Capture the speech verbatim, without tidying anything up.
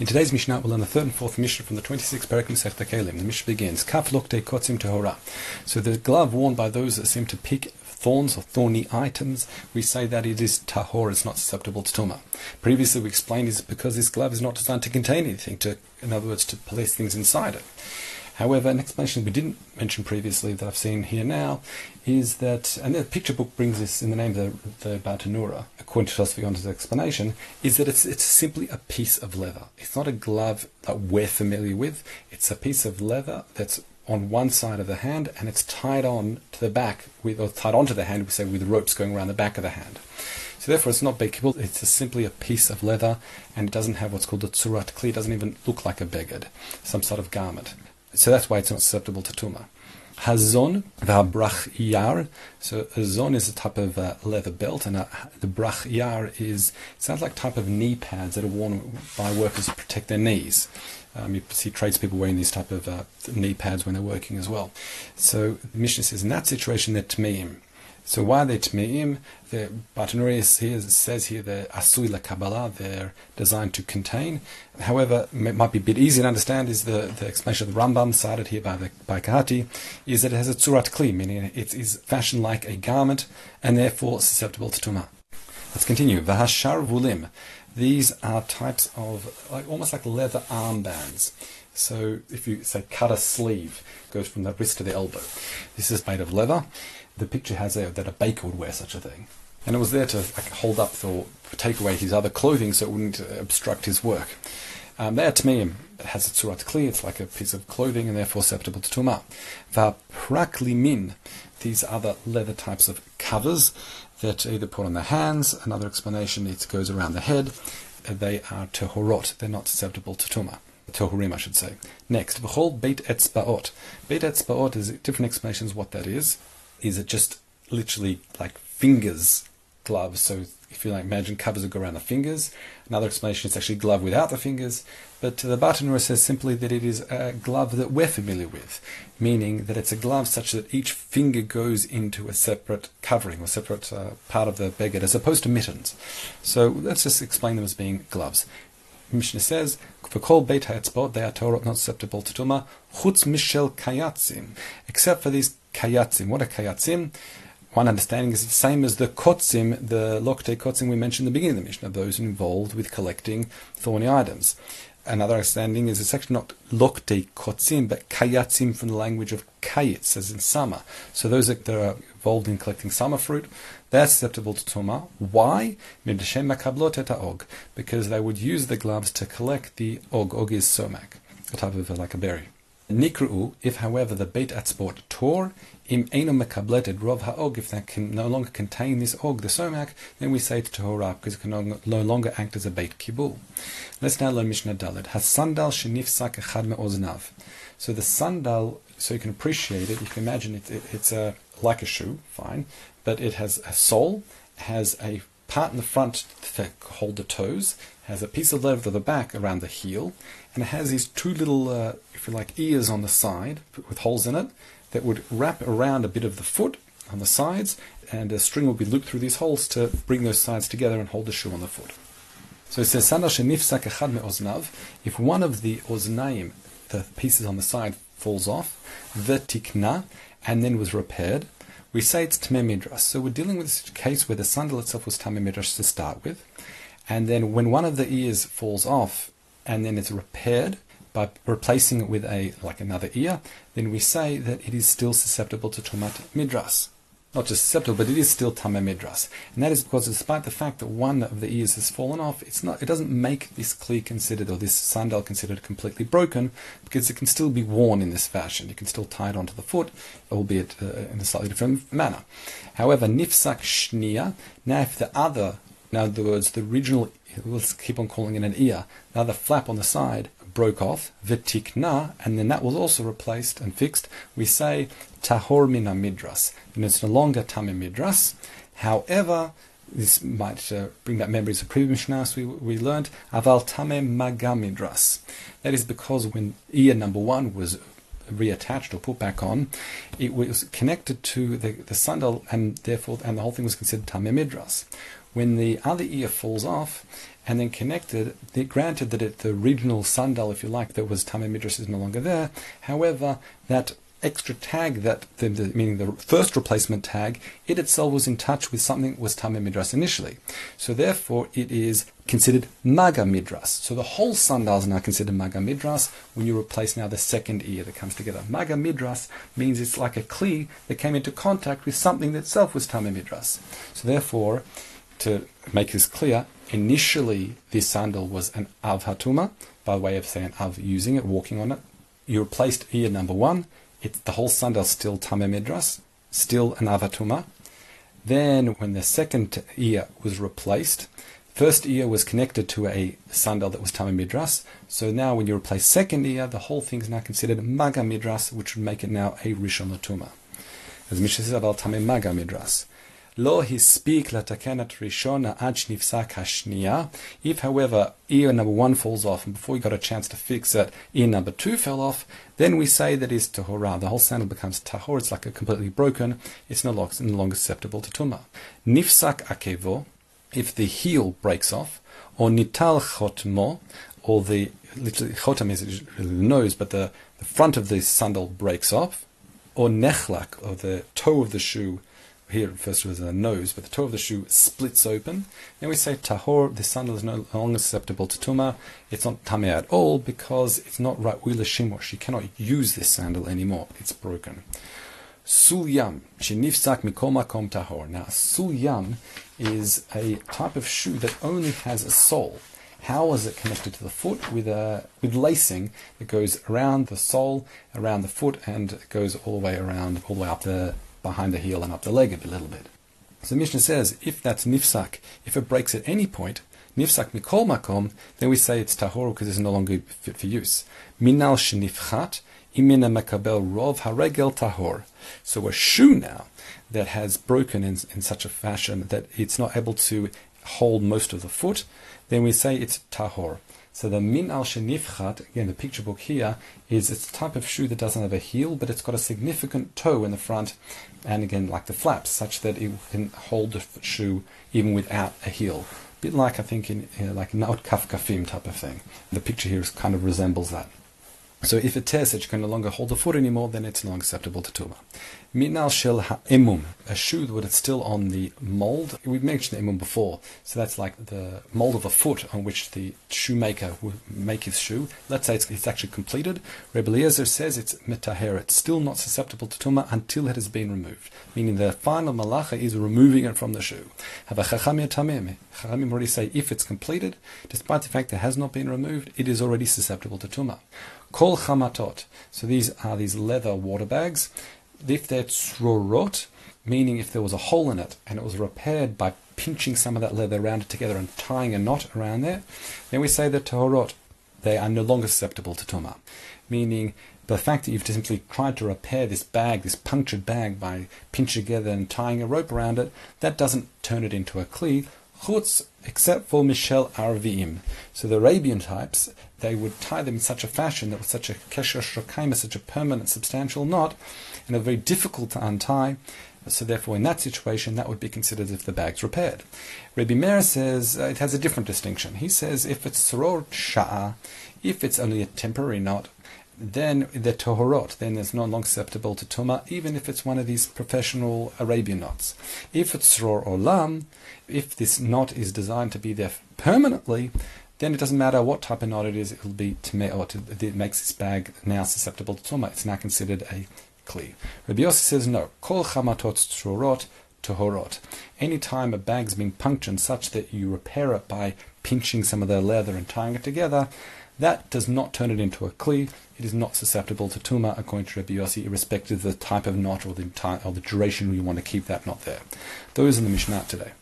In today's Mishnah, we'll learn the third and fourth Mishnah from the twenty-sixth Perek Masechta Kelim. The Mishnah begins, Kaf lokte kotzim tehora. So the glove worn by those that seem to pick thorns or thorny items, we say that it is tahor, it's not susceptible to tumah. Previously we explained it's because this glove is not designed to contain anything, to, in other words, to place things inside it. However, an explanation we didn't mention previously that I've seen here now is that, and the picture book brings this in the name of the, the Bartanura, according to Tosfos' explanation, is that it's it's simply a piece of leather. It's not a glove that we're familiar with. It's a piece of leather that's on one side of the hand and it's tied on to the back, with, or tied onto the hand, we say, with ropes going around the back of the hand. So therefore it's not beikibul, it's a simply a piece of leather, and it doesn't have what's called a tzurat kli. It doesn't even look like a beged, some sort of garment. So that's why it's not susceptible to tumah. Hazon v'habrach yar. So a zon is a type of uh, leather belt, and uh, the brach yar is, it sounds like a type of knee pads that are worn by workers to protect their knees. Um, you see tradespeople wearing these type of uh, knee pads when they're working as well. So the Mishnah says in that situation they're tmeim. So why are they tmeim? The Bartanura says here they're asui la kabbalah, they're designed to contain. However, it might be a bit easier to understand is the, the explanation of the Rambam cited here by the by Kahati, is that it has a tzurat kli, meaning it is fashioned like a garment and therefore susceptible to tumah. Let's continue. V'hashar vulim. These are types of, like, almost like leather armbands. So if you say cut a sleeve, it goes from the wrist to the elbow. This is made of leather. The picture has there that a baker would wear such a thing. And it was there to like, hold up or take away his other clothing so it wouldn't obstruct his work. Um, they are tmeim. It has a tzurat kli, it's like a piece of clothing and therefore susceptible to tumah. V'praklimin. These other leather types of covers that either put on the hands, another explanation, it goes around the head. They are tehorot, they're not susceptible to tumah. Tehurim, I should say. Next, v'chol beit etzbaot. Beit etzbaot is different explanations what that is. Is it just literally like fingers gloves? So if you like imagine covers that go around the fingers. Another explanation is actually glove without the fingers. But the Bartanura says simply that it is a glove that we're familiar with, meaning that it's a glove such that each finger goes into a separate covering or separate uh, part of the beged, as opposed to mittens. So let's just explain them as being gloves. Mishnah says, for kol beit ha'etzbot, they are Torah not susceptible to tumah, chutz mishel kayatzim, except for these kayatzim. What are kayatzim? One understanding is the same as the kotzim, the lokte kotzim we mentioned in the beginning of the Mishnah, those involved with collecting thorny items. Another understanding is it's actually not lokte kotzim, but kayatzim from the language of kayitz, as in summer. So those that are involved in collecting summer fruit, they're susceptible to tumah. Why? Because they would use the gloves to collect the og. Og is somak, a type of like a berry. Nikru, if however the beit atzbot tore, im eino mekableted rov ha'og, if that can no longer contain this og, the somak, then we say to tehorah, because it can no longer act as a beit kibul. Let's now learn Mishnah Dalet. Hasandal shenifsak echad me'oznav. So the sandal, so you can appreciate it, you can imagine it, it it's a like a shoe, fine, but it has a sole, has a part in the front to hold the toes, has a piece of leather at the back around the heel, and it has these two little, uh, if you like, ears on the side with holes in it that would wrap around a bit of the foot on the sides, and a string would be looped through these holes to bring those sides together and hold the shoe on the foot. So it says, Sandal shenifsak echad me'oznav, if one of the oznaim, the pieces on the side, falls off, the tikna, and then was repaired, we say it's Tameh Midras. So we're dealing with this case where the sandal itself was Tameh Midras to start with, and then when one of the ears falls off and then it's repaired by replacing it with a like another ear, then we say that it is still susceptible to Tumat Midras. Not just susceptible, but it is still Tameh Midras. And that is because despite the fact that one of the ears has fallen off, it's not, it doesn't make this kli considered, or this sandal considered completely broken, because it can still be worn in this fashion. You can still tie it onto the foot, albeit uh, in a slightly different manner. However, nifsak shnia, now if the other, in other words, the original, we'll keep on calling it an ear, now the flap on the side broke off, v'tikna, and then that was also replaced and fixed, we say tahor mina midras, and it's no longer tameh midras. However, this might uh, bring back memories of previous Mishnahs we, we learned, aval tameh maga midras. That is because when ear number one was reattached or put back on, it was connected to the, the sandal, and therefore, and the whole thing was considered tameh midras. When the other ear falls off, and then connected, they granted that it, the original sandal, if you like, that was Tamei Midras is no longer there. However, that extra tag, that the, the, meaning the first replacement tag, it itself was in touch with something that was Tamei Midras initially. So therefore, it is considered Maga Midras. So the whole sandal is now considered Maga Midras when you replace now the second ear that comes together. Maga Midras means it's like a kli that came into contact with something that itself was Tamei Midras. So therefore, to make this clear, initially this sandal was an Av Hatuma, by way of saying Av using it, walking on it. You replaced ear number one. It's the whole sandal still Tamei Midras, still an Av Hatuma. Then when the second ear was replaced, first ear was connected to a sandal that was Tamei Midras. So now when you replace second ear, the whole thing is now considered Maga Midras, which would make it now a Rishon Latuma. As Mishnah says about Tamei Maga Midras. Lo hispik latakenat rishona ad shnifsak hashniya. If, however, ear number one falls off, and before you got a chance to fix it, ear number two fell off, then we say that is tahora. The whole sandal becomes tahor. It's like a completely broken. It's no longer, no longer susceptible to tuma. Nifsak akevo, if the heel breaks off, or nital chotmo, or the literally chotam is the nose, but the, the front of the sandal breaks off, or nechlak, or the toe of the shoe. Here it refers to as a nose, but the toe of the shoe splits open. Then we say tahor, the sandal is no longer susceptible to tuma. It's not tamei at all because it's not ra'ui l'shimush. You cannot use this sandal anymore. It's broken. Sulyam, shenifsak mikol makom tahor. Now, sulyam is a type of shoe that only has a sole. How is it connected to the foot? With a with lacing that goes around the sole, around the foot, and it goes all the way around, all the way up the behind the heel and up the leg a little bit. So Mishnah says, if that's nifsak, if it breaks at any point, nifsak mikol makom, then we say it's tahor because it's no longer fit for use. Minal shenifchat, imina makabel rov haregel tahor. So a shoe now that has broken in, in such a fashion that it's not able to hold most of the foot, then we say it's tahor. So the min al shenifchat, again the picture book here, is it's a type of shoe that doesn't have a heel, but it's got a significant toe in the front, and again like the flaps, such that it can hold the shoe even without a heel. A bit like I think in you know, like naot kaf kafim type of thing. The picture here is, kind of resembles that. So if it tears that you can no longer hold the foot anymore, then it's no longer acceptable to tuma. Minal shel ha'emum, a shoe that is still on the mold. We've mentioned emum before, so that's like the mold of a foot on which the shoemaker would make his shoe. Let's say it's, it's actually completed. Rebbe Eliezer says it's metaher, it's still not susceptible to tuma until it has been removed. Meaning the final malacha is removing it from the shoe. Have a chacham yatameh. Chachamim already say if it's completed, despite the fact that it has not been removed, it is already susceptible to tuma. Kol chamatot. So these are these leather water bags. If they're tzrorot, meaning if there was a hole in it and it was repaired by pinching some of that leather around it together and tying a knot around there, then we say that tahorot, they are no longer susceptible to tuma. Meaning the fact that you've simply tried to repair this bag, this punctured bag, by pinching together and tying a rope around it, that doesn't turn it into a kli. Chutz, except for Mishel Arviim. So the Arabian types, they would tie them in such a fashion that was such a kesher shokayma, such a permanent, substantial knot, and they're very difficult to untie. So therefore, in that situation, that would be considered as if the bag's repaired. Rabbi Meir says uh, it has a different distinction. He says if it's soror sha'a, if it's only a temporary knot, then the tohorot, then it's no longer susceptible to tuma, even if it's one of these professional Arabian knots. If it's soror olam, if this knot is designed to be there permanently, then it doesn't matter what type of knot it is, it will be tme'ot. It makes this bag now susceptible to tuma. It's now considered a kli. Rabbi Yossi says no. Kol chamatot tzrorot tohorot. Any time a bag's been punctured such that you repair it by pinching some of the leather and tying it together, that does not turn it into a kli. It is not susceptible to tuma according to Rabbi Yossi, irrespective of the type of knot or the, or the duration you want to keep that knot there. Those are the Mishnah today.